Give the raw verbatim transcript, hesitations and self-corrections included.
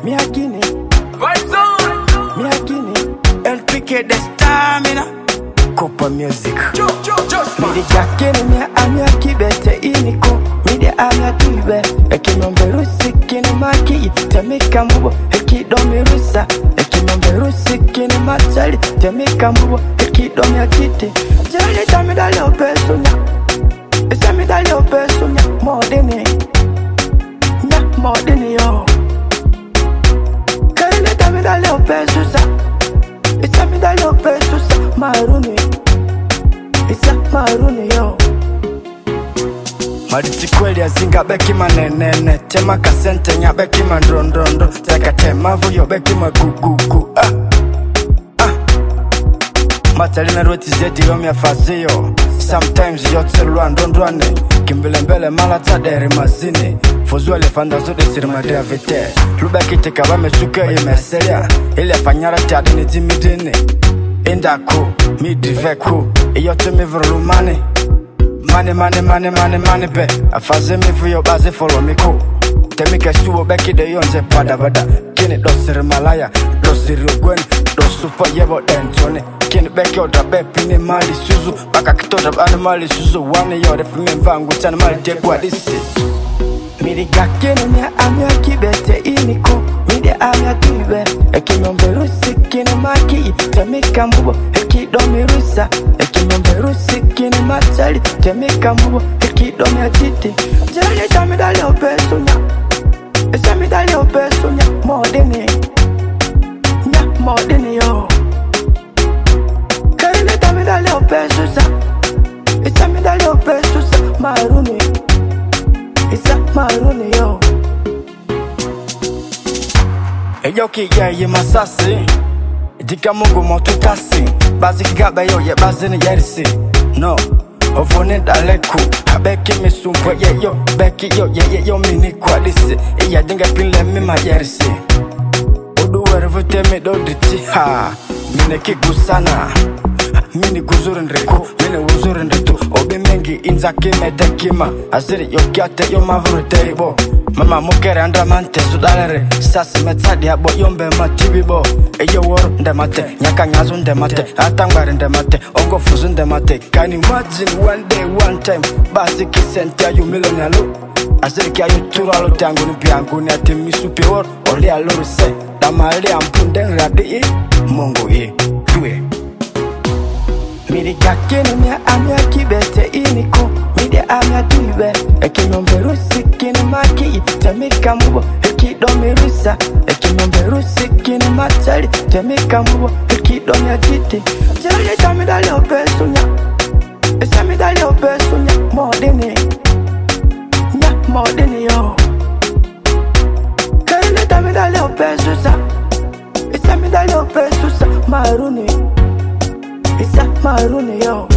Miagini, Vibes on. Miagini, L P K the stamina. Copa music. Jo, jo, just Midi jakini mia amia kibete iniko. Midi amia tuibe. Eki nomberusi kini maki. Temika mbubo. Eki domi rusa. Eki nomberusi kini machali. Temika mbubo. Eki domi achiti. Jali tamidali opesunya. Isamidali opesunya. Modini. Nya modini yo. Karine tamidali opesusa. Isamidali opesusa. Maruni. Isa maruni yo. Maditi kweli ya zinga beki manenene. Tema kasente nya beki mandrondondo. Teka tema vuyo beki magugugu. Ah, ah. Matalina roti zedi yomi ya fazio. Sometimes yote luwa ndondwane. Kimbele mbele mala taderi mazini. Fuzua lefanda zode sirimadea vite. Lubeki tika wame suke imeselia. Ile fanyara tiadini timidini. Indaku, midiveku. Iyote mivru mani. Money, money, money, money, money, be. Afaze mi fuyo baze follow me ko. Temike suwo beki de yonze pada bada. Kini dosiri malaya, dosiri ugweni, dosupa yebo dentone. Kini beki oda bepi ni mali suzu. Baka kitota bani mali suzu. Wani yode fimi mvangu tani mali tekwa disi. Midi gakini mia amia kibete iniko. Midi amia tuibe. Eki nomberusi kini maki. Temika mbubo. Eki domi rusa. Eki nomberusi kini machali. Temika mbubo. Eki domi achiti. Jali tamidali opesunya. Isamidali opesunya. Modini. Nya modini yo. Karine tamidali opesusa. Isamidali opesusa. Maruni. Isa maruni yo. Eyo ki ye ye masasi. Dika mungu motutasi. Bazi kigabe yo ye bazi ni yerisi. No, ovone daleku. Habeki misumpwe ye yo. Beki yo ye ye yo mini kwa disi. Iya dinga pinle mima yerisi. Odu werevute mi do diti ha. Mine kigusana. Mini guzurin riku. Mini uzurin ritu. Obi mengi inzaki medekima. Aziri yo kiate yo mavuru teibo. Mama mukere andramante sudalere. Sasi metadi habo yombe matibibo. Eyo woro ndemate. Nyaka nyazu ndemate. Atangwari ndemate. Ongo fuzu ndemate. Can you imagine one day one time. Basi kisenti ya yu milioni alo. Aziri kia yu turu alo tiangu ni piangu ni ati misupi woro. Oli alo se. Damali ampunde nradi i. Mungu i. Due. Midi gakini mia amia kibete iniko. Midi amia tuibe. Eki nomberusi kini maki. Temika mbubo. Eki domi rusa. Eki nomberusi kini machali. Temika mbubo. Eki domi achiti. Jali tamidali opesunya. Isamidali opesunya. Modini. Nya modini yo. Karine tamidali opesusa. Isamidali opesusa. Maruni. Isa maruni yo.